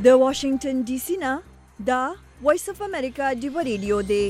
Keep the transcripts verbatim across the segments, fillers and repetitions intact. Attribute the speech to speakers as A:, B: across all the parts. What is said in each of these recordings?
A: د واشنگټن ډي سي نه دا وایس اف امریکا ډیو ریډیو دی.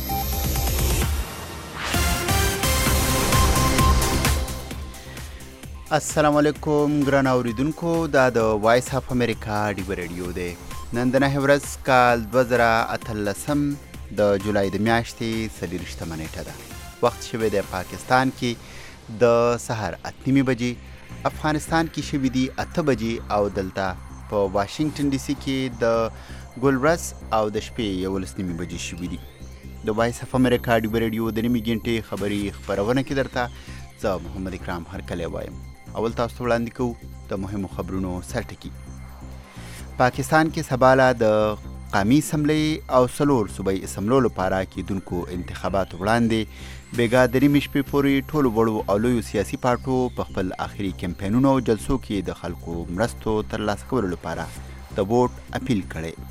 B: السلام علیکم ګران اوریدونکو، دا د وایس اف امریکا ډیو ریډیو دی. نن د نهه ورځ کال دوه زره اتلسم د جولای د میاشتې څلېرویشتمه نیټه ده. وخت شوی دی پاکستان کې د سهار اته نیمې بجې، افغانستان کې شوي دي اته بجې او دلته په واشنگټن ډي سي کې د ګل ورځ او د شپې یولس نیمې بجې شوي دي. د وایس اف امریکا ډیو ریډیو د نیمې ګنټې خبري خپرونه کې درته زه محمد اکرام هرکلی وایم. اول تاسو ته وړاندې کوو د مهمو خبرونو سرټکي. پاکستان کې سباله د قومي اسمبلی او څلور صوبایي اسمبلو لپاره کېدونکو انتخاباتو وړاندې بېګا د نیمې شپې پورې ټولو وړو او لویو سیاسي پارټو په خپل آخري کمپینونو او جلسو کې د خلکو مرستو ترلاسه کولو لپاره د ووټ اپیل کړی.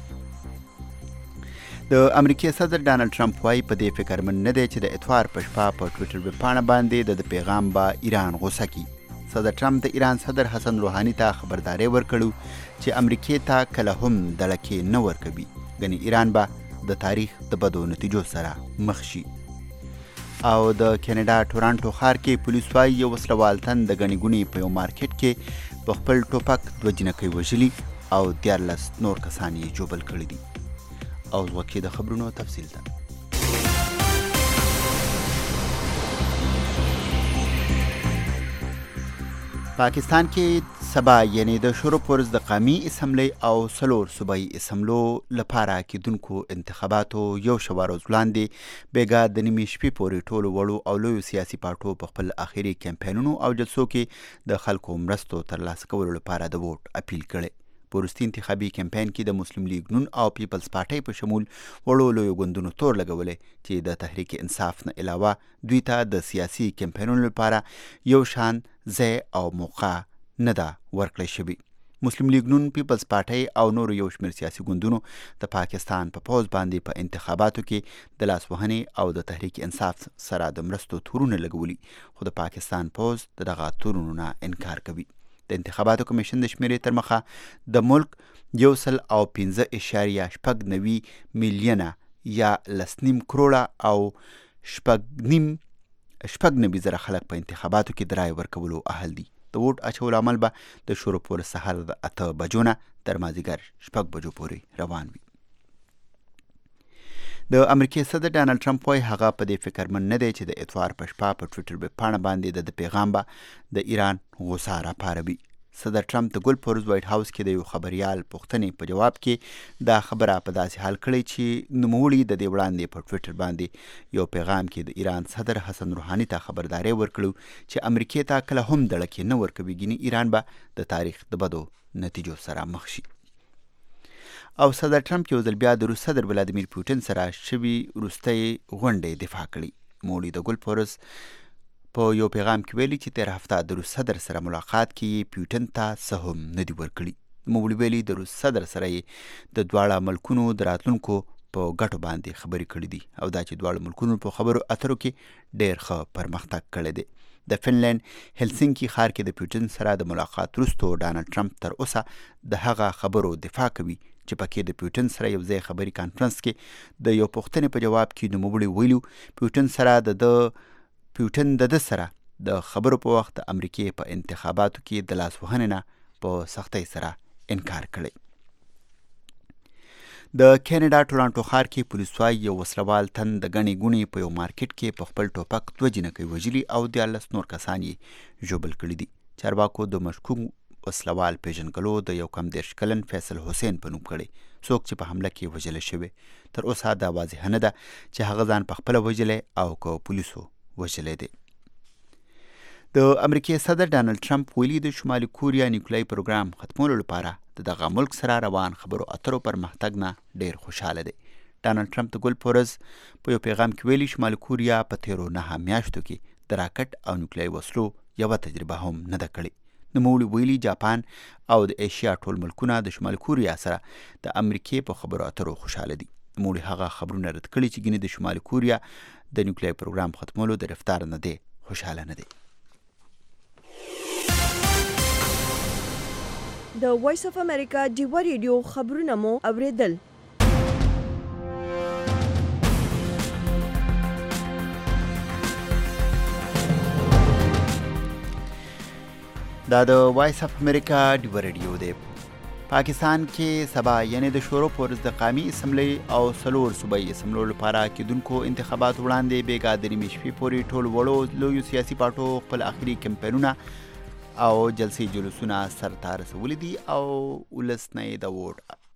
B: د امریکې صدر ډانلډ ټرمپ وایي په دې فکرمند نه دی چې د اتوار په شپه په ټویټر ویبپاڼه باندې د پیغام به ایران غوسه کړي. صدر ټرمپ د ایران صدر حسن روحاني ته خبرداری ورکړو چې امریکې ته کله هم دړکې نه ورکوي، ګنې ایران به د تاریخ د بدو نتیجو سره مخ شي. او د کینیډا ټورانټو ښار کې پولیس وایي یو وسلوال تن د ګڼې ګوڼې په یو مارکیټ کې په خپل ټوپک دوه جینکۍ وژلي او دیارلس نور کسان یې ژوبل کړي دي. او وکې د خبرونو تفصیل ده. پاکستان کې سبا یعنی د شروع پرز د قومي اسمبلی او څلور صوبایي اسمبلو لپاره کېدونکو انتخاباتو یو شوه ورځ وړاندې بېګا د نیمې شپې پورې ټولو وړو او لویو سیاسي پارټو په خپل آخري کمپینونو او جلسو کې د خلکو مرستو ترلاسه کولو لپاره د ووټ اپیل کړی. په وروستي انتخابي کمپین کې د مسلم لیگ نون او پیپلز پارټۍ په شمول وړو لویو ګوندونو تور لګولی چې د تحریک انصاف نه علاوه دوی ته د سیاسي کمپینونو لپاره یو شان ځای او موقع نه ده ورکړی شوي. مسلم لیگ نون، پیپلز پارټۍ او نورو یو شمېر سیاسي ګوندونو د پاکستان په پوځ باندې په انتخاباتو کې د لاس وهنې او د تحریک انصاف سره د مرستو تورونه لګولي، خو د پاکستان پوځ د دغه تورونو نه انکار کوي. د انتخاباتو کمیشن د شمیرې تر مخه د ملک یو سل او پنځه اشاریه شپږ نوي میلیونه یا لس نیم کروړه او شپږ نیم شپږ نوي زره خلک په انتخاباتو کې د رایې ورکولو اهل دي. د ووټ اچولو عمل به د شروع پورې سهار د اته بجو نه تر مازدیګر شپږ بجو پورې روان وي. د امریکې صدر ډانلډ ټرمپ وایي هغه په دې فکرمند نه دی چې د اتوار په شپه په ټویټر ویبپاڼه باندې د پیغام به د ایران غوسه راپاروي. صدر ټرمپ د ګل پورز وایټ هاوس کې د یو خبریال پوښتنې په جواب کې دا خبره په داسې حال کړې چې نوموړي د دې وړاندې په ټویټر باندې یو پیغام کې د ایران صدر حسن روحاني ته خبرداری ورکړو چې امریکې ته کله هم دړکې نه ورکوي، ګینې ایران به د تاریخ د بدو نتیجو سره مخ شي. او صدر ټرمپ یو ځل بیا د روس صدر ولادیمیر پوټین سره شوي وروستۍ غونډې دفاع کړي. موړي د ګل پورز په یو پیغام کې ویلي چې تېره هفته د روس صدر سره ملاقات کې پیوټین ته څه هم نه دي ورکړي. موړي ویلي د روس صدر سره یې د دواړه ملکونو د راتلونکو په ګټو باندې خبرې کړي دي او دا چې دواړو ملکونو په خبرو اترو کې ډېر ښه پرمختګ کړی دی. د فنلینډ هلسینکي ښار کې د پیوټین سره د ملاقات وروسته ډانلډ ټرمپ تر اوسه د هغه خبرو دفاع کوي چې پکې د پیوټین سره یو ځای خبري کانفرنس کې د یو پوښتنې په جواب کې نوموړي ویلو پیوټین سره د د پیوټین د ده سره د خبرو په وخت د امریکې په انتخاباتو کې د لاس وهنې نه په سختۍ سره انکار کړی. د کینیډا ټورانټو ښار کې پولیس وایي یو وسلوال تن د ګڼې ګوڼې په یو مارکیټ کې په خپل ټوپک دوه جینکۍ وژلي او دیارلس نور کسان یې ژوبل کړي دي. چارواکو د مشکوک وسلوال پیژنګلو د یو کم دېرش کلن فیصل حسین په نوم کړی، څوک چې په حمله کې وژلی شوی. تر اوسه دا واضحه نه ده چې هغه ځان پخپله وژلی او که پولیسو وژلی دی. د امریکې صدر ډانلډ ټرمپ ویلي د شمالي کوریا نیوکلیايي پروګرام ختمولو لپاره د دغه ملک سره روان خبرو اترو پرمختګ نه ډېر خوشحاله دی. ډانلډ ټرمپ د ګل پورز په یو پیغام کې ویلي شمالي کوریا په تیرو نهه میاشتو کې د راکټ او نیوکلیايي وسلو یوه تجربه هم نه ده کړې. نوموړي ویلي جاپان او د ایشیا ټول ملکونه د شمالي کوریا سره د امریکې په خبرو اترو خوشحاله دي. نوموړي هغه خبرونه رد کړي چې ګینې د شمالي کوریا د نیوکلیايي پروګرام ختمولو د رفتار نه دی خوشحاله نه دی.
A: د وایس اف امریکا ډیوه ریډیو خبرونه مو اوریدل.
B: دا د وایس اف امریکا ډیوه ریډیو دی. پاکستان کې سبا یعنی د شورو پورز د قومي اسمبلی او څلور صوبایي اسمبلیو لپاره کېدونکو انتخابات وړاندې بېګا د نیمې شپې پورې ټول وړو لویو سیاسي پارټو خپل اخري کمپینونه او جلسې جلوسونه سرته رسولي دي او ولس نه یې د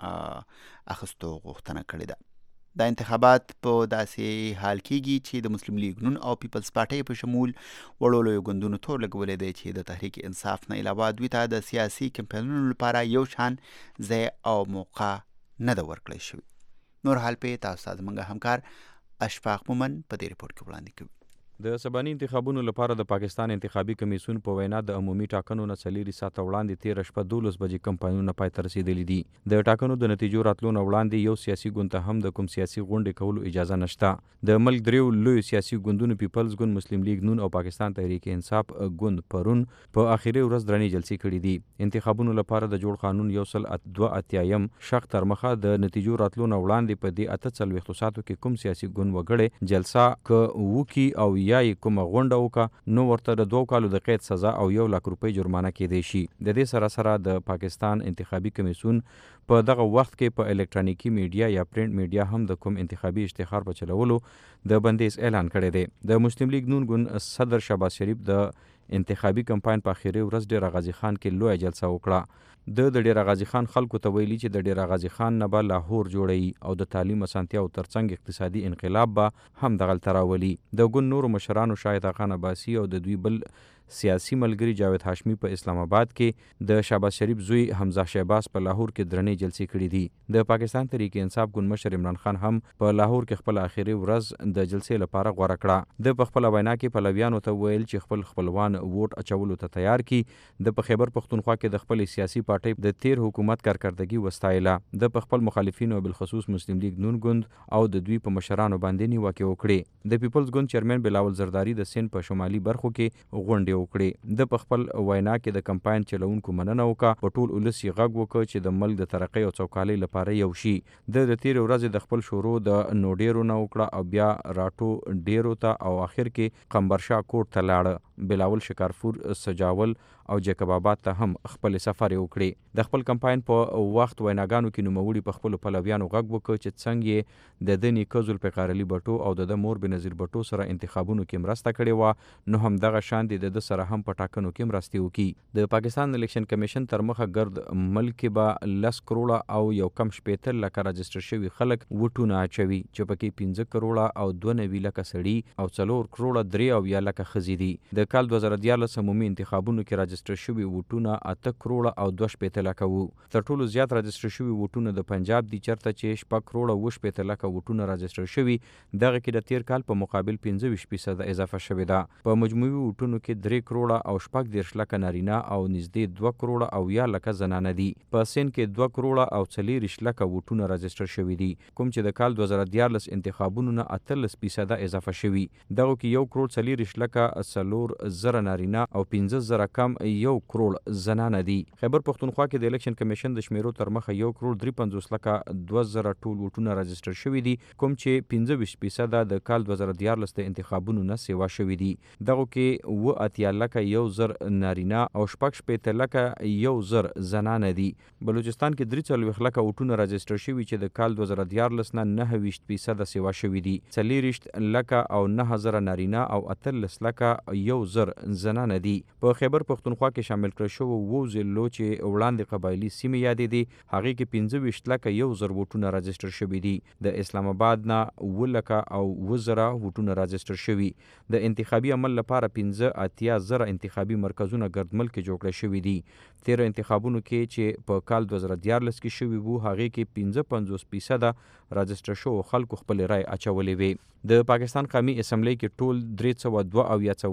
B: ووټ اخیستو غوښتنه کړې ده. دا انتخابات په داسې حال کېږي چې د مسلم لیگ نون او پیپلز پارټۍ په شمول وړو لویو ګوندونو تور لګولی دی چې د تحریک انصاف نه علاوه دوی ته د سیاسي کمپینونو لپاره یو شان ځای او موقع نه ده ورکړی شوي. نور حال پې تاسو ته زموږ همکار اشفاق مومن په دې رپورټ کې وړاندې کوي.
C: د سباني انتخابونو لپاره د پاکستان انتخابي کمیسیون په وینا د عمومي ټاکنو نه څلېرې ساعته وړاندې تېره شپه دولس بجې کمپاینونه پای ته رسېدلي دي. د ټاکنو د نتیجو راتلو نه وړاندې یو سیاسي ګوند ته هم د کوم سیاسي غونډې کولو اجازه نشته. د ملک دریو لویو سیاسي ګوندونو پیپلز ګوند، مسلم لیگ نون او پاکستان تحریک انصاف ګوند پرون په آخري ورځ درنې جلسې کړي دي. انتخابونو لپاره د جوړ قانون یو سل دوه اتیایم شق تر مخه د نتیجو راتلو نه وړاندې په دې اته څلوېښتو ساعتو کې کوم سیاسي ګوند وګړی جلسه که وکړي او یا یې کومه غونډه وکا نو ورته د دوه کالو د قید سزا او یو لک روپۍ جرمانه کېدی شي. د دې سره سره د پاکستان انتخابي کمیسیون په دغه وخت کې په الکترونیکي میډیا یا پرنٹ میډیا هم د کوم انتخابي اشتهار په چلولو د بندیز اعلان کړی دی. د مسلم لیگ نون ګوند صدر شهباز شریف د انتخابي کمپاین په اخري ورځ ډیر غازی خان کې لوی جلسه وکړه. د ډیر غازی خان خلکو ته ویلي چې د ډیر غازی خان نه به لاهور جوړوي او د تعلیم اسانتیاو ترڅنګ اقتصادي انقلاب به هم دغلته راولي. د ګوند نورو مشرانو شاهد خان عباسي او د دوی بل سیاسي ملګری جاوید هاشمي په اسلام آباد کې د شهباز شریف زوی حمزه شهباز په لاهور کې درنې جلسې کړي دي. د پاکستان تحریک انصاف ګوند مشر عمران خان هم په لاهور کې خپل اخري ورځ د جلسې لپاره غوره کړه. د په خپل وینا کې پلویانو ته ویل چې خپل خپلوان ووټ اچولو ته تیار کی. د په خیبر پختونخوا کې د خپل سیاسي پارټۍ د تیر حکومت کارکردګي وستایله. د په خپل مخالفینو بالخصوص مسلم لیگ نون ګوند او د دوی په مشرانو باندې نیوکې وکړې. د پیپلز ګوند چیرمن بلاول زرداری د سند په شمالي برخو کې غونډې وکړې. د په خپل وینا کې د کمپاین چلونکو مننه وکړه. په ټول ولس یې غږ وکړ چې د ملک د ترقۍ او چوکالۍ لپاره یو شي. د د تیر ورځې د خپل شورو د نوډیرو نه وکړه او بیا راټو ډیرو ته او اخر کې قمبرشاه کوټ ته لاړه. بلاول شکارپور، سجاول او جیکب آباد ته هم خپل سفر وکړي. د خپل کمپاین په وخت ویناګانو کې نوموړي په خپل پلویانو غږ وکړ چې څنګه د د نیکه ذوالفقار علي بټو او د د مور بنظیر بټو سره انتخابونو کې مرسته کړې وه، نو هم دغه شان د د سره هم په ټاکنو کې مرستې وکړي. د پاکستان الیکشن کمیشن تر مخه ګرد ملک به لس کروړه او یو کم شپېته لکه راجسټر شوي خلک وټونه اچوي چې پکې پنځه کروړه او دوه نوي لکه سړي او څلور کروړه درې اویا لکه ښځې دي. د کال دوه زره دیارلس عمومي انتخابونو کې راجسټر شوي ووټونه اته کروړه او دوه شپېته لکه وو. تر ټولو زیات راجسټر شوي ووټونه د پنجاب دي چېرته چې شپږ کروړه اوه شپېته لکه ووټونه راجسټر شوي. دغه کې د تیر کال په مقابل پنځه ویشت فیصده اضافه شوې ده. په مجموعي ووټونو کې درې کروړه او شپږ دېرش لکه نارینه او نږدې دوه کروړه او یا لکه زنانه دي. په سند کې دوه کروړه او څلېرویشت لکه ووټونه راجسټر شوي دي، کوم چې د کال دوه زره دیارلس انتخابونو نه اتلس فیصده اضافه شوي. دغه کې یو کروړ څلېرویشت لکه څلور زره نارینه او پنځه زره کم یو کروړ زنانه دي. خیبر پختونخوا کې د الیکشن کمیشن د شمیرو تر مخه یو کروړ درې پنځوس لکه دوه زره ټول ووټونه راجسټر شوي دي، کوم چې پنځه ویشت فیصده د کال دوه زره دیارلس د انتخابونو نه سیوا شوي دي. دغه کې اوه اتیا لکه یو زر نارینه او شپږ شپېته لکه یو زر زنانه دي. بلوچستان کې درې څلوېښت لکه ووټونه راجسټر شوي چې د کال دوه زره دیارلس نه نهه ویشت فیصده سیوا شوي دي. څلېرویشت لکه او نهه زره نارینه او اتلس لکه یو زر زنانه دي. په خیبر پختونخوا کې شامل کړل شوو اوو ضلعو چې وړاندې قبایلي سیمې یادې دي، هغې کې پنځه ویشت لکه یو زر ووټونه راجسټر شوي دي. د اسلام آباد نه اووه لکه او اووه زره ووټونه راجسټر شوي. د انتخابي عمل لپاره پنځه اتیا زره انتخابي مرکزونه ګرد ملک کې جوړ کړل شوي دي. تیرو انتخابونو کې چې په کال دوه زره دیارلس کې شوي وو، هغې کې پنځه پنځوس فیصده راجسټر شوو خلکو خپلې رای اچولې وې. د پاکستان قومي اسمبلی کې ټول درې سوه دوه اویا څوکۍ دي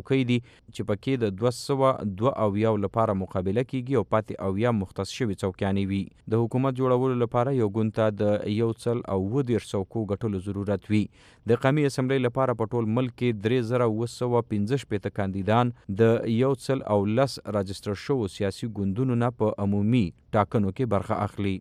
C: چې پکې د دوه سوه دوه اویا لپاره مقابله کیږي او پاتې اویا مختص شوي څوکیانې وي. د حکومت جوړولو لپاره یو ګوند ته د یو سل او اووه دېرش څوکو ګټلو ضرورت وي. د قومي اسمبلۍ لپاره په ټول ملک کې درې زره اوه سوه پنځه شپېته کاندیدان د یو سل او لس راجستر شوو سیاسي ګوندونو نه په عمومي ټاکنو کې برخه اخلي.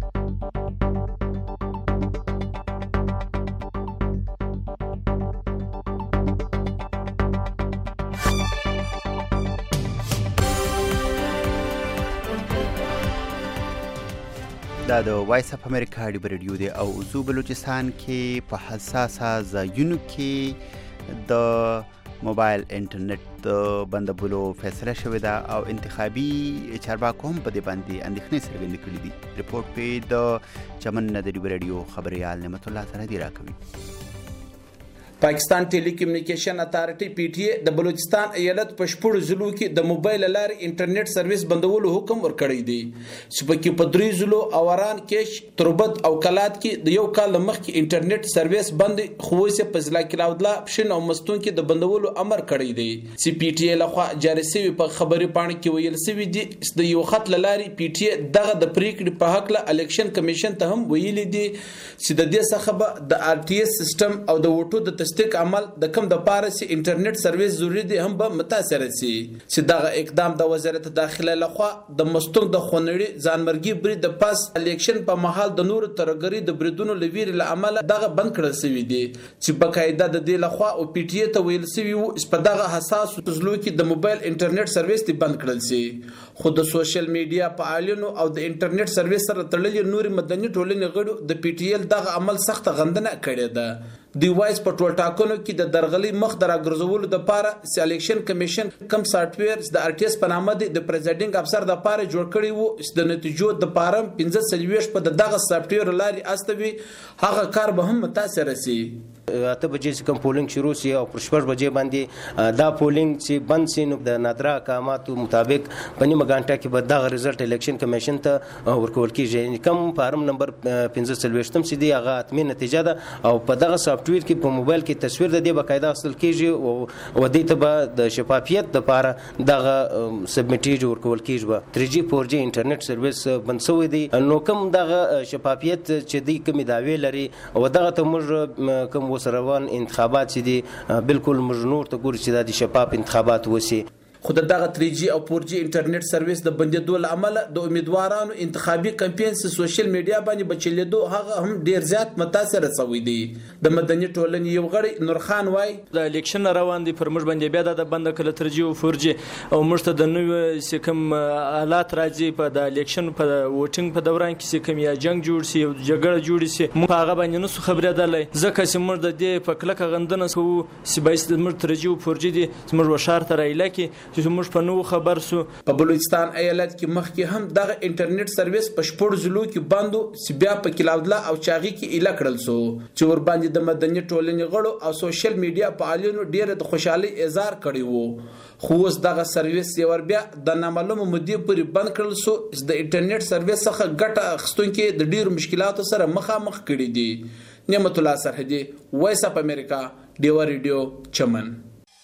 B: دا د وایس اف امریکا ډیبر ریډیو دی او زو بلوچستان کې په حساسه ځایونو کې د موبایل انټرنیټ د بندولو فیصله شوې ده او انتخابي چارواکو هم په دې باندې اندېښنې څرګندې کړې دي. رپورټ پې د چمن نه د ډیبر ریډیو خبریال نعمت الله سندي راکوي.
D: پاکستان ټیلی کمیونیکیشن اتھارټي پی ټي اے د بلوچستان ایالت په شپږ ضلعو کې د موبایل لارې انټرنیټ سرویس بندولو حکم ورکړی دی چې پکې په درې ضلعو اوران کې تربت او کلات کې د یو کال مخکې انټرنیټ سرویس بند خو اوس په ضلع کې لاودلا پښین او مستون کې د بندولو امر کړی دی. چې پی ټي اے لخوا جاري شوی په خبري پاڼه کې ویل شوی دی د یو خط لارې پی ټي اے دغه د پریکړې په حق له الیکشن کمیشن ته هم ویلي دی چې د دې څخه د آر ټي ایس سیستم او د وټو د تصدیق عمل د کم د پاره سي انټرنیټ سرویس ضروري دي هم به متاثر سي. چې دغه اقدام د وزارت داخله لخوا د مستون د خونړي ځانمرګي برید د پاس الیکشن په محل د نور ترګري د بریدونو لویر له عمل دغه بند کړل شوی دی چې بقاعده د دې لخوا او پی ټي اے ته ویل شوی وو په دغه حساس ضلعو کې د موبایل انټرنیټ سرویس دی بند کړل شي. خو د سوشل میډیا فعالینو او د انټرنیټ سرویس سره تړلې نور مدني ټولنې غړو د پی ټي اے دغه عمل سخت غندنه کړې ده. دی وایس په ټول ټاکنو کې د درغلي مخ دراګرځولو د پاره سلیکشن کمیشن کم سافټویر د آر ټي ایس په نامه د پریزایډینګ افسر د پاره جوړ کړی وو د نتیجو د پاره پنځه سلويش په دغه سافټویر لاري استوي هغه کار به هم متاثر سي.
E: اته بجې کوم پولینګ شروع سی او پر شپږ بجې باندې دا پولینګ چې بند سي نو د نادره احکاماتو مطابق په نیمه غانټه کې به دغه رزلټ الیکشن کمیشن ته ورکول کیږي. کوم فارم نمبر پنځه سلويشتم سي دی هغه اتمه نتیجه ده او په دغه سافټویر کې په موبایل کې تصویر د دې باقاعده اصل کیږي او ودې ته به د شفافیت لپاره دغه سبمیټیج ورکول کیږي. تری جی فور جی انټرنیټ سرویس بند شوی دی نو کوم دغه شفافیت چې دی کوم داوی لري او دغه ته موږ کوم وسروان انتخابات چې دي بالکل موږ نور ته ګورو چې د شفاف انتخابات وسی.
D: خو دغه تری جی او فور جی انټرنیټ سرویس د بندیدو لامل د امیدوارانو انتخابي کمپاین سوشل میډیا باندې بچلیدو هغه هم ډیر زیات متاثر شوی دی. د مدني ټولنې یو غړی نورخان وای
F: د الیکشن روان دي پر موږ باندې بیا د بند کله تر جی او فور جی او موږ ته د نوې سکم حالات راځي په د الیکشن په ووټینګ په دوران کې سکم یا جنگ جوړ سي او جګړه جوړ سي موږ هغه باندې نو خبره ده ځکه چې موږ د دې په کلکه غندنه سو سبایست موږ تر جی او فور جی دي موږ وشار تر ایلکه چې موږ په نو خبر سو.
D: په بلوچستان ایالت کې مخکې هم دغه انټرنیټ سرویس په شپږ ضلعو کې بندو چې بیا په کلاودلا او چاغي کې اله کړل سو چې ور باندې د مدني ټولنې غړو او سوشل میډیا فعالینو ډیره د خوشحالي اظهار کړی وو. خو اوس دغه سرویس یې ور بیا د نامعلومه مودې پورې بند کړل سو چې د انټرنیټ سرویس څخه ګټه اخیستونکو د ډیرو مشکلاتو سره مخامخ کړي دي. نعمت الله سرحدي وایس اف امریکا ډیوا ریډیو چمن.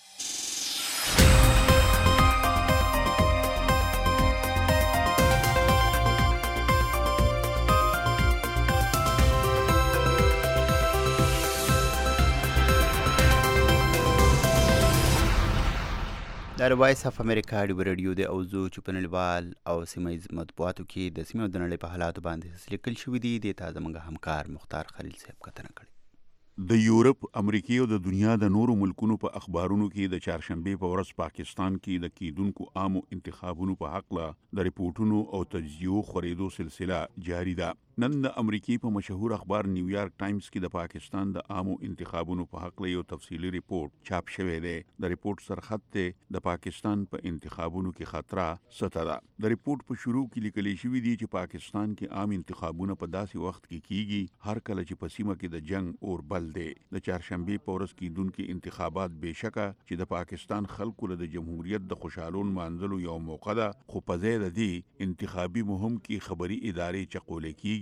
B: د وایس اف امریکا ډیبر ریډیو د اوزو چپنلوال او سیمایز مطبوعاتو کې د سیمې د نړۍ په حالاتو باندې لیکل شوی دی. د تازه منګه همکار مختار خلیل صاحب کتنه کړې.
G: د یورپ، امریکا او د دنیا د نورو ملکونو په اخبارونو کې د چهارشنبه په ورځ پاکستان کې د کیدونکو عامو انتخابونو په حق له د ریپورتونو او تجزیو خریدو سلسله جاری ده. نن د امریکای په مشهور اخبار نیویارک ټایمز کې د پاکستان د عامو انتخابونو په حق له یو تفصیلی ریپورت چاپ شوی دی. د ریپورت سرخط ته د پاکستان په پا انتخابونو کې خطر سته ده. د ریپورت په شروع کې لیکل شوی دی چې پاکستان کې عام انتخابونه په داسې وخت کې کیږي هر کله چې په سیمه کې د جنگ اور بل دی. د چهارشنبه په ورځ کېدونکي انتخابات بهشکه چې د پاکستان خلکو له د جمهوریت د خوشحالون مانځلو یو موقع ده، خو په ځای د دې انتخابي مهم کې خبري ادارې چقولې کیږي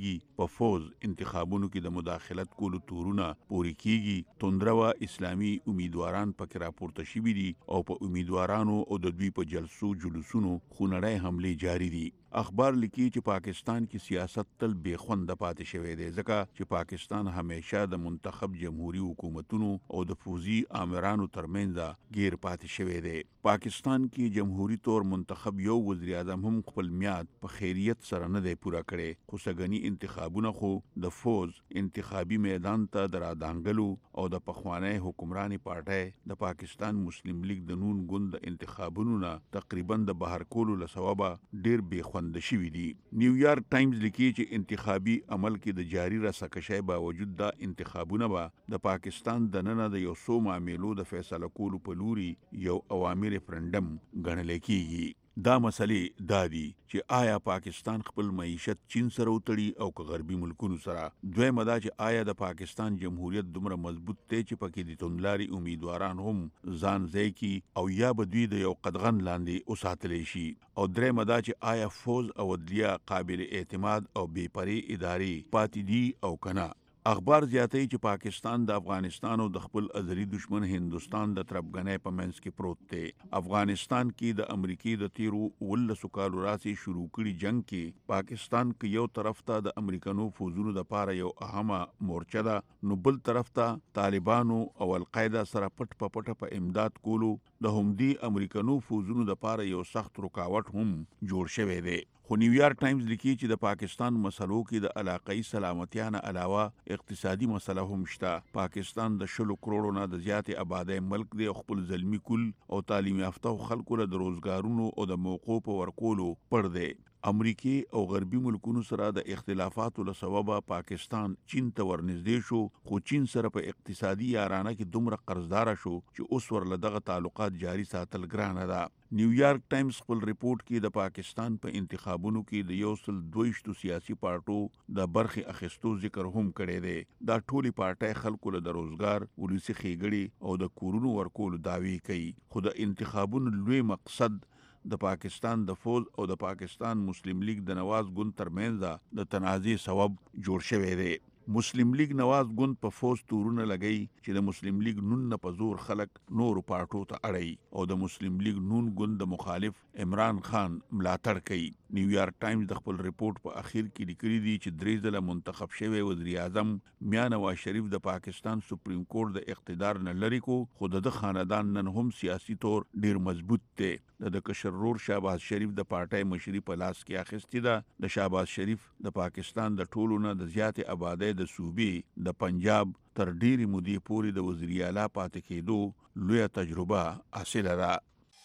G: کیږي په فوز انتخابونو کې د مداخلت کولو تورونه پوري کیږي توندروا اسلامي امیدواران پکې راپورته شوي دي او په امیدوارانو او د دوی په جلسو جلوسونو خونړی حملې جاری دي اخبار لیکي چې پاکستان کې سیاست تل بې خونده پاتې شوی دی ځکه چې پاکستان همیشه د منتخب جمهوریت حکومتونو او د فوزي آمرانو ترمنځ غیر پاتې شوی دی پاکستان کې جمهوریت تور منتخب یو وزیر اعظم هم خپل میاد په خیریت سره نه دی پوره کړی خو سګنی انتخابونه خو د فوز انتخابي میدان ته درادانګلو او د پخوانی حکمراني پارټي د پاکستان مسلم لیگ د نون ګوند انتخابونو نه تقریبا د بهر کولو لسببه ډیر بې خوند شوی دی نیویارک ټایمز لیکي چې انتخابي عمل کې د جاری راسکشای باوجود دا انتخابونه به د پاکستان د نن د یو څو معاملو د فیصله کولو په لوري یو عوامي ریفرندم ګڼل کیږي دا مسلې دادي چې آیا پاکستان خپل معیشت چین سره وتړي او که غربي ملکونو سره دویمه دا چې آیا د پاکستان جمهوریت دومره مضبوط دی چې پکې د توندلاري امیدواران هم ځان ځای کی او یا به دوی د یو قدغن لاندې وساتلی شي او دریمه دا چې آیا فوز او عدلیه قابل اعتماد او بې پرې ادارې پاتې دي او کنه اخبار زیاتوي چې پاکستان د افغانستان او د خپل ازلي دشمن هندستان د تربګنۍ په منځ کې پروت دی افغانستان کې د امریکای د تیرو ولسو کالو راسي شروع کړي جنگ کې پاکستان کې یو طرف ته د امریکانو فوزونو د پاره یو اهمه مورچه ده نو بل طرف ته طالبانو او القاعده سره پټ په پټ په امداد کولو د همدي امریکانو فوزونو د پاره یو سخت رکاوټ هم جوړ شوی دی خو نیویارک ټایمز لیکي چې د پاکستان مسلو کې د علاقائی سلامتیا نه علاوه اقتصادي مسله هم شته پاکستان د شلو کروڑو نه د زیاتې آبادی ملک دی خپل ځلمي کل او تعلیم یافته خلکو له د روزګارونو او د موقعو په ورکولو پر دی امریکای او غربي ملکونو سره د اختلافاتو له سببه پاکستان چین ته ورنږدې شو خو چین سره په اقتصادي یارانه کې دومره قرضدار شو چې اوس ورله دغه تعلقات جاری ساتل ګرانه ده نیویارک ټایمز خپل ریپورت کې د پاکستان په انتخابونو کې د یو سل دویشتو سیاسي پارټو د برخې اخیستو ذکر هم کړی دی دا ټولي پارټۍ خلکو له د روزګار ولسی خېګړې او د کورونو ورکولو دعوی کوي خو د انتخابونو لوی مقصد د پاکستان د فوز او د پاکستان مسلم لیگ د نواز ګوند ترمنځ د تنازع سبب جوړ شوی دی مسلم لیگ نواز ګوند په فوز تورونه لګی چې د مسلم لیگ نون نه په زور خلک نور پارټو ته اړي او د مسلم لیگ نون ګوند د مخالف عمران خان ملاتړ کوي نیویارک ټایمز د خپل ریپورت په اخیر کې لیکلي دي چې درې ځله منتخب شوی وزیر اعظم میاں نواز شریف د پاکستان سپریم کورټ د اقتدار نه لري کو خو د خاندان نن هم سیاسي تور ډیر مضبوط دی د کشرور شهباز شریف د پارټای مشري په لاس کې اخیستې ده د شهباز شریف د پاکستان د ټولو نه د زیاتې آبادی د صوبې د پنجاب تر ډیرې مودې پورې د وزیر اعلی پاتې کېدو لویه تجربه حاصله ده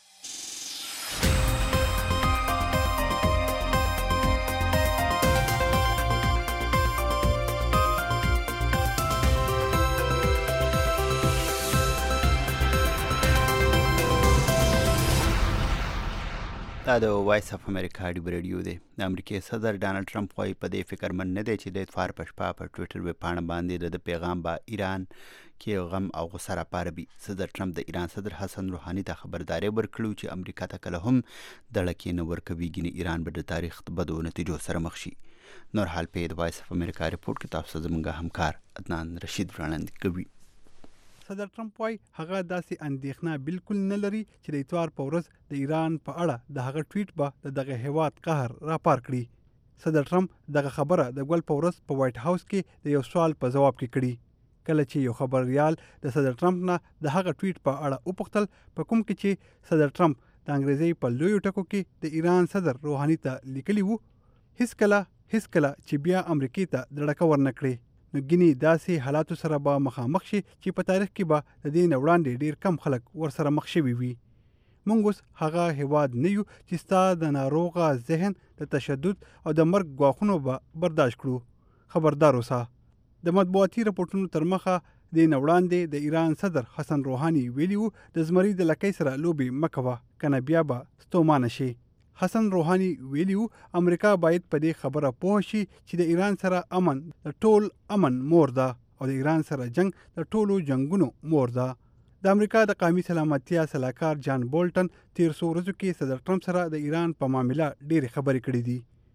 B: دا د وایس اف امریکا ډیو ریډیو دی د امریکای صدر ډانلډ ټرمپ وايي په دې فکر من نه دی چې د اتفاق په شپه په ټویټر ویبپاڼه باندې د پیغام با ایران کې غم او غوسه راپاروي صدر ټرمپ د ایران صدر حسن روحاني ته خبرداری ورکړو چې امریکا ته کله هم دړه نه ورکوي ګینه ایران به د تاریخ بدو نتیجو سره مخ شي نور حال په د وایس اف امریکا ریپورت کې تاسو زموږ همکار عدنان رشید وړاندې کوي
H: صدر ټرمپ وايي هغه داسې اندېښنه بالکل نه لري چې د اتوار په ورځ د ایران په اړه د هغه ټویټ به د دغه هیواد قهر راپار کړي صدر ټرمپ دغه خبره د ګل په ورځ په وایټ هاوس کې د یو سوال په جواب کې کړي کله چې یو خبريال د صدر ټرمپ نه د هغه ټویټ په اړه وپوښتل په کوم کې چې صدر ټرمپ د انګریزي په لوی ټکو کې د ایران صدر روحاني ته لیکلی وو هیڅ کله هیڅ کله چې بیا امریکای ته دړه ورنکړي نو ګینی داسې حالاتو سره به مخامخ شي چې په تاریخ کې به د دې نه وړاندې ډیر کم خلک ورسره مخ شوي وي موږ اوس هغه هیواد نه یو چې ستا د ناروغه ذهن د تشدد او د مرګ ګواښونو به برداشت کړو خبردار اوسه د مطبوعاتي راپورټونو تر مخه د نه وړاندې د ایران صدر حسن روحاني ویلیو د زمری د لکۍ سره لوبي مکوه کنه بیا به ستومانه شي حسن روحاني ویلیو امریکا باید په دې خبره پوه شي چې د ایران سره امن د ټول امن مور ده او د ایران سره جنگ د ټولو جنگونو مور ده د امریکا د قومي سلامتیا سلاکار جان بولټن تیر څو ورځو کې صدر ټرمپ سره د ایران په معاملې ډېرې خبرې کړې دي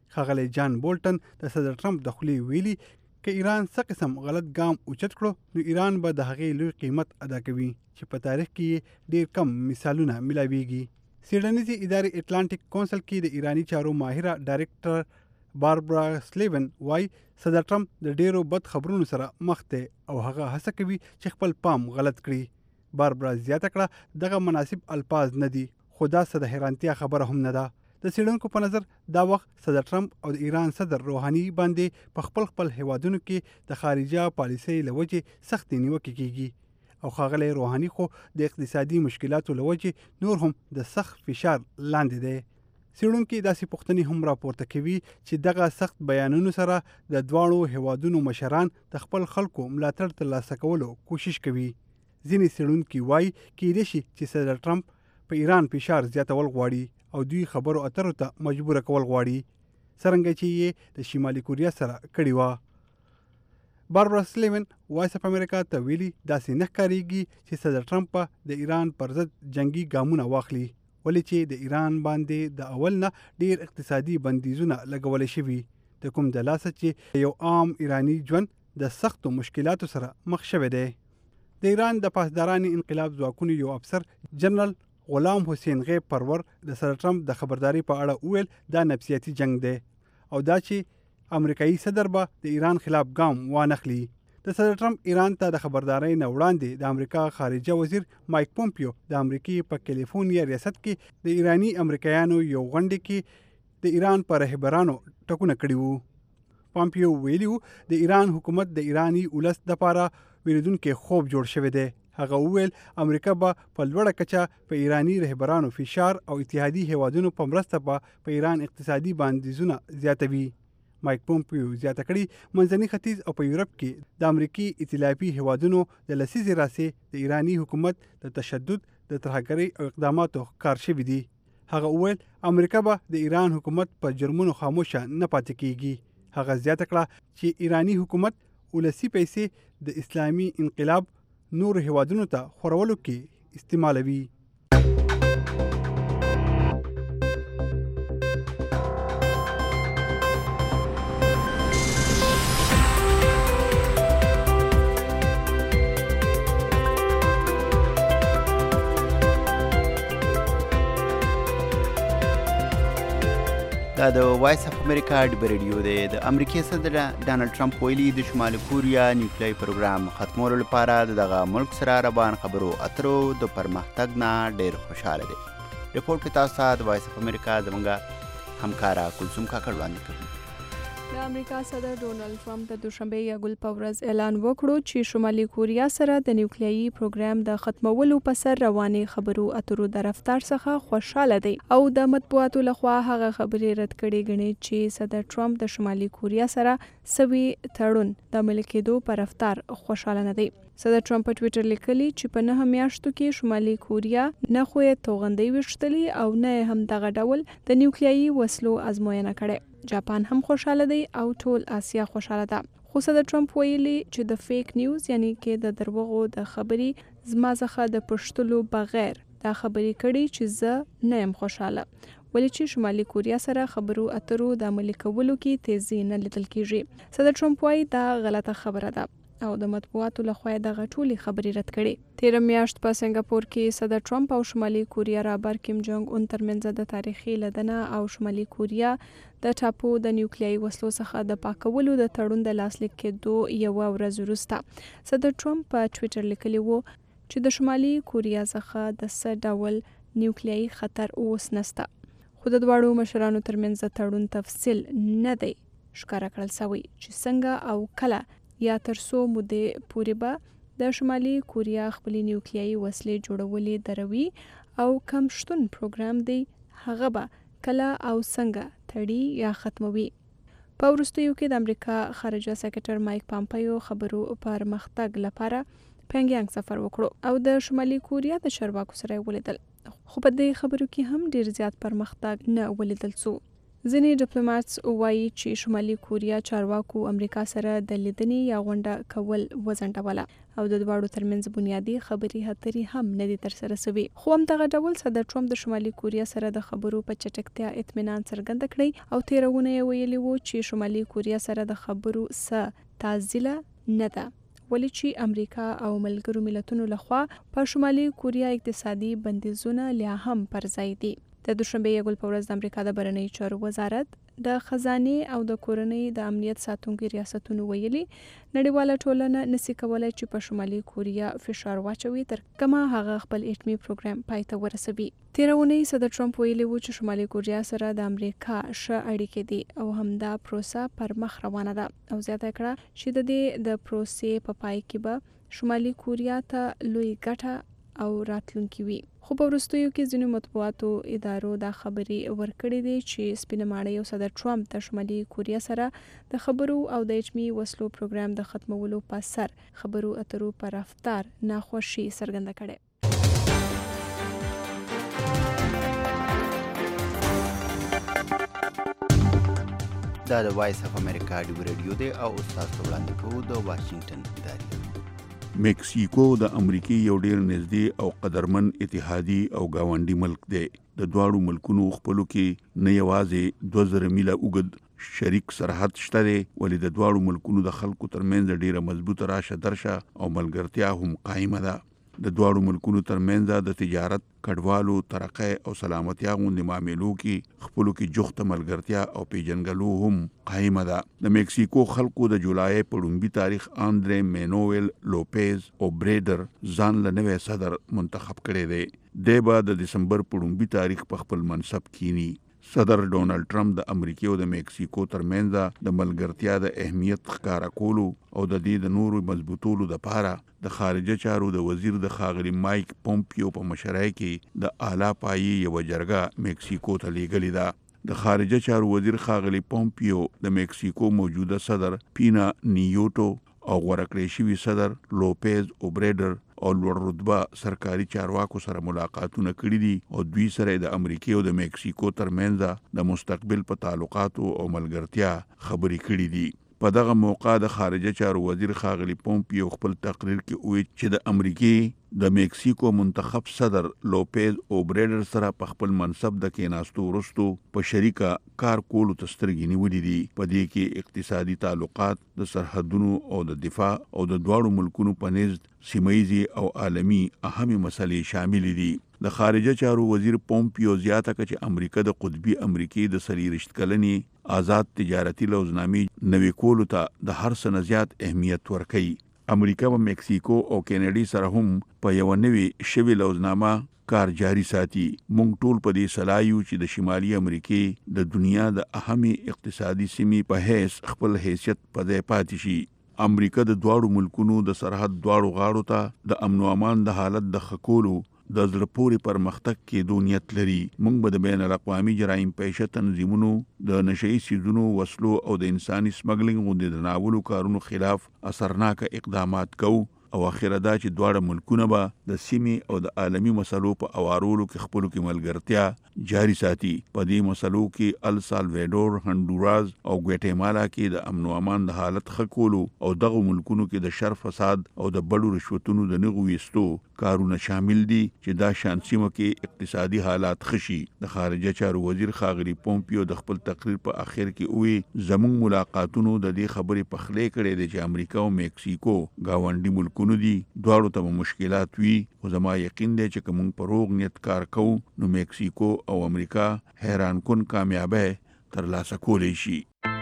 H: ښاغلی جان بولټن د صدر ټرمپ د خولې ویلي که ایران څه قسم غلط ګام اوچت کړو نو ایران به د هغې لوی قیمت ادا کوي چې په تاریخ کې ډیر کم مثالونه ملاویږي. سیډنیزي ادارې اټلانټیک کونسل کې د ایرانی چارو ماهره ډایرکټر باربرا سلیون وای صدر ټرمپ د ډیرو بد خبرونو سره مخ دی او هغه هڅه کوي چې خپل پام غلط کړي. باربرا زیاته کړه دغه مناسب الفاظ نه دي خو دا څه د حیرانتیا خبره هم نه ده. د څېړونکو په نظر دا وخت صدر ټرمپ او د ایران صدر روحاني باندې په خپل خپل هیوادونو کې د خارجه پالیسۍ له وجې سختې نیوکې کیږي او ښاغلی روحاني خو د اقتصادي مشکلاتو له وجې نور هم د سخت فشار لاندې دی. څېړونکي داسې پوښتنې هم راپورته کوي چې دغه سخت بیانونو سره د دواړو هیوادونو مشران د خپل خلکو ملاتړ ترلاسه کولو کوشش کوي. ځینې څېړونکي وایي کیدای شي چې صدر ټرمپ په ایران فشار زیاتول غواړي او دوی خبرو اترو ته مجبوره کول غواړي څرنګه چې یې د شمالي کوریا سره کړې وه. باربرا سلیون وایس اف امریکا ته ویلي داسې نه ښکارېږي چې صدر ټرمپ به د ایران پر ضد جنگي ګامونه واخلي ولې چې د ایران باندې د اول نه ډیر اقتصادي بندیزونه لګولی شوي د کوم د لاسه چې یو عام ایرانی ژوند د سختو مشکلاتو سره مخ شوی دی. د ایران د پاسداراني انقلاب ځواکونو یو افسر جنرال غلام حسین غیب پرور د صدر ټرمپ د خبرداري په اړه وویل دا نفسیاتي جنگ دی او دا چې امریکایي صدر به د ایران خلاف ګام وانخلي. د صدر ټرمپ ایران ته د خبردارۍ نه وړاندې د امریکا خارجه وزیر مایک پومپیو د امریکې په کیلیفورنیا ریاست کې د ایرانی امریکایانو یو غونډه کې د ایران پر رهبرانو ټکونه کړي وو. پومپیو ویلي وو د ایران حکومت د ایرانی ولس دپاره ویریدونکي خوب جوړ شوی دی. هغه وویل امریکا به په لوړه کچه په ایرانی رهبرانو فشار او اتحادي هیوادونو په مرسته به په ایران اقتصادي بندیزونه زیاتوي. مایک پومپیو زیاته کړي منځني ختیځ او په یورپ کې د امریکي ائتلافي هیوادونو د لسیزې راهیسې د ایرانی حکومت د تشدد د ترهګرۍ او اقداماتو ښکار شوي دي. هغه وویل امریکا به د ایران حکومت په جرمونو خاموشه نه پاتې کیږي. هغه زیاته کړه چې ایرانی حکومت ولسی پیسې د اسلامي انقلاب نور هیوادونو ته خورولو کې استعمالوي.
B: دا د وایس اف امریکا ډبه ریډیو دی. د امریکای صدر ډانلډ ټرمپ ویلي د شمالي کوریا نیوکلیایي پروګرام ختمولو لپاره د دغه ملک سره روان خبرو اترو د پرمختګ نه ډېر خوشحاله دی. رپورټ کې تاسو ته د وایس اف امریکا زموږ همکاره کلثوم کاکړ وړاندې کوي.
I: د امریکا صدر ډونالډ ټرمپ د دوشنبه یا ګل په ورځ اعلان وکړو چې شمالي کوریا سره د نیوکلیایي پروګرام د ختمولو په سر روانې خبرو اترو د رفتار څخه خوشاله دی او د مطبوعاتو لخوا هغه خبرې رد کړي ګڼي چې صدر ټرمپ د شمالي کوریا سره سوي تړون د عملي کېدو په رفتار خوشاله نه دی. صدر ټرمپ په ټویټر لیکلي چې په نهه میاشتو کې شمالي کوریا نه خو یې توغندۍ ویشتلې او نه هم دغه ډول د نیوکلیایي وسلو ازموینه کړې. جاپان هم خوشاله دی او ټول آسیا خوشاله ده. خو صدر ټرمپ ویلي چې د فیک نیوز یعنی کې د دروغو د خبرې زما څخه د پښتلو بغیر دا خبرې کړي چې زه نه یم خوشاله ولې چې شمالي کوریا سره خبرو اترو د عملي کولو کې تیزی نه لیدل کیږي. صدر ټرمپ وایي دا غلطه خبره ده او د مطبوعاتو لخوا دغه ټولې خبرې رد کړي. تیر میاشت په سنگاپور کې صدر ټرمپ او شمالي کوریا رهبر کیم جونګ اون ترمنځ د تاریخي لیدنه او شمالي کوریا د ټاپو د نیوکلیایي وسلو څخه د پاکولو د تړون د لاسلیک کېدو یوه ورځ وروسته صدر ټرمپ په ټویټر لیکلي وو چې د شمالي کوریا څخه د څه ډول نیوکلیایي خطر اوس نسته خو د دواړو مشرانو ترمنځ د تړون تفصیل نه دی ښکاره کړل شوی چې څنګه او کله یا تر څو مودې پورې به د شمالي کوریا خپلې نیوکلیایي وسلې جوړولې دروي او کم شتون پروګرام دی هغه به کله او څنګه تړي یا ختموي. په وروستیو کې د امریکا خارجه سکرټر مایک پامپیو خبرو پر مختګ لپاره پنګیانګ سفر وکړو او د شمالي کوریا د چارواکو سره ولیدل خو په دې خبرو کې هم ډیر زیات پرمختګ نه ولیدل شو. ځینې ډیپلوماټس وایي چې شمالي کوریا چارواکو امریکا سره د لیدنې یا غونډه کول وځنډوله او د دواړو ترمنځ بنیادي خبرې اترې هم نه دي ترسره شوي. خو همدغه ډول صدر ټرمپ د شمالي کوریا سره د خبرو په چټکتیا اطمینان څرګند کړی او تیرونه یې ویلي وو چې شمالي کوریا سره د خبرو څه تعزیله نه ده، ولې چې امریکا او ملګرو ملتونو لخوا په شمالي کوریا اقتصادي بندیزونه لا هم پر ځای دي. د دوشنبه یګل په ورځ د امریکا د بهرنیو چارو وزارت د خزانه او د کورنۍ د امنیت ساتونکو ریاستونو ویلي نړیواله ټولنه نسی کولای چې په شمالي کوریا فشار واچوي تر کومه هغه خپل اټومي پروګرام پای ته ورسوي. تیرونه صدر ټرمپ ویلي و چې شمالي کوریا سره د امریکا ښه اړیکې دي او همدا پروسه پر مخ روانه ده او زیاته کړه چې د دې د پروسې په پای کې به شمالي کوریا ته لوی ګټه او راتلونکي وي. خو په وروستیو کې ځینو مطبوعاتو ادارو دا خبرې ورکړې دي چې سپینه ماڼۍ او صدر ټرمپ د شمالي کوریا سره د خبرو او د اټومي وسلو پروګرام د ختمولو په سر خبرو اترو پر رفتار ناخوشي څرګنده کړې.
B: دا د وایس اف امریکا ډیو ریډیو دی او استاد وړاندې کوو د واشنگټن ادارې.
G: میکسیکو د امریکای یو ډیر نږدې او قدرمن اتحادي او گاونډي ملک دی. د دواړو ملکونو خپلو کې نه یوازې دوه زره میله اوږد شریک سرحد شته دی، ولې د دواړو ملکونو د خلکو ترمنځ ډیره مضبوطه راشه درشه او ملګرتیا هم قایمه ده. د دواړو ملکونو ترمنځ د تجارت، کډوالو، ترقۍ او سلامتیا غوندې معاملو کې خپلو کې جوخته ملګرتیا او پیژنګلو هم قایمه ده. د میکسیکو خلکو د جولای په لومړي تاریخ آندرې مینویل لوپیز اوبریډر ځان له نوی صدر منتخب کړی دی. دی به د دسمبر په لومړي تاریخ په خپل منصب کینی. صدر ډونالد ټرمپ د امریکا او د میکسیکو ترمنځ د ملګرتیا د اهمیت ښکارا کولو او د دې د نورو مضبوطولو لپاره د خارجه چارو د وزیر د ښاغلي مایک پومپیو په مشرۍ کې د اعلی پایي یو جرګه میکسیکو ته لیږلې ده. د خارجه چارو وزیر ښاغلي پومپیو د میکسیکو موجوده صدر پینا نیوټو او غوړه کړی شوي صدر لوپیز اوبریډر او لوړ رتبه سرکاري چارواکو سره ملاقاتونه کړي دي او دوی سره د امریکا او د میکسیکو ترمنځ د مستقبل په تعلقاتو او ملګرتیا خبرې کړي دي. په دغه موقع د خارجه چارو وزیر ښاغلي پومپیو خپل تقریر کې وویل چې د امریکا د میکسیکو منتخب صدر لوپیز اوبریډر سره په خپل منصب د کېناستو وروسته په شریکه کار کولو ته سترګې نیولې دي. په دې کې اقتصادي تعلقات، د سرحدونو او د دفاع او د دواړو ملکونو په نزد سیمایي او عالمي اهمې مسلې شامل دي. د خارجه چارو وزیر پومپیو زیاته کړه چې امریکا د قطبي امریکای د څلوېښت کلنې آزاد تجارتي لوزنامې نوي کولو ته د هر څه نه زیات اهمیت ورکوي. امریکا په میکسیکو او کینیډا سره هم په یو نوي شوی لوزنامه کار جاری ساتي. مونږ ټول په دې صلاحیو چې د شمالي امریکای د دنیا د اهمي اقتصادي سیمې په حیث خپل حیثیت په ځای پاتې شي. امریکا د دواړو ملکونو د سرحد دواړو غاړو ته د امن او امان د حالت د خکولو د زړه پورې پرمختګ کې دونیت لري. موږ به د بین الاقوامي جرایم پیشه تنظیمونو، د نشئی سیزونو، وسلو او د انساني سمګلینګ غوندې د ناولو کارونو خلاف اثرناک اقدامات کوو او اخیره دا چې دواړه ملکونه به د سیمې او د عالمي مسلو په اوارولو کې خپلو کې ملګرتیا جاری ساتي. په دې مسلو کې ال سالویډور، هندوراز او ګواتیمالا کې د امن او امان د حالت ښه کولو او دغه ملکونو کې د شر، فساد او د بډو رشوتونو د نه غویستو کارونه شامل دي چې دا شان سیمه کې اقتصادي حالات ښه شي. د خارجه چارو وزیر ښاغلي پومپیو د خپل تقریر په اخر کې وویل زموږ ملاقاتونو د دې خبرې پخلی کړې دي چې امریکا او میکسیکو ګاونډي ملکونو دي، دواړو ته مشکلات وي، خو زما یقین دی چې که موږ په روغ نیت کار کوو نو میکسیکو او امریکا حیران کن کامیابی ترلاسه کولی شي.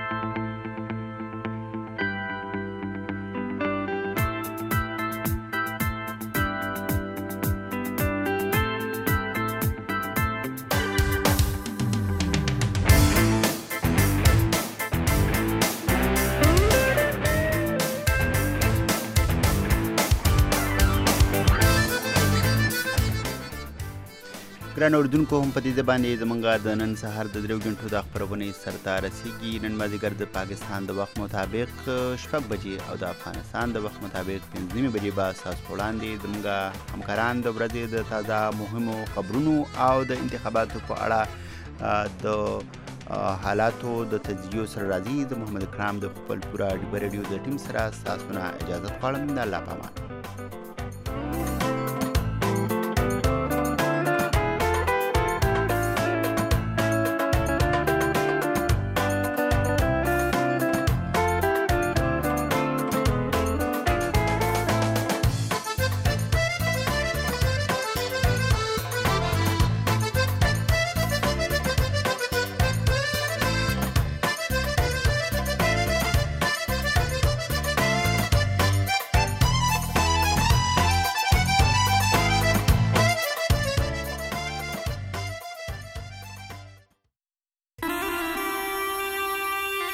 B: ګران اردوونکو هم په دې باندې زمونږ د نن سهار د دریو غنټو د خبرونې سرته رسیږي. نن مازدیګر د پاکستان د وخت مطابق شپږ بجې او د افغانستان د وخت مطابق پنځه نیمې بجې به ستاسو په وړاندې زموږ همکاران د ورځې د تازه مهمو خبرونو او د انتخاباتو په اړه د حالاتو د تجزیو سره راځي. د محمد اکرام د خپل پوره ډیبه ریډیو د ټیم سره تاسو نه اجازه غواړم. د الله پامان.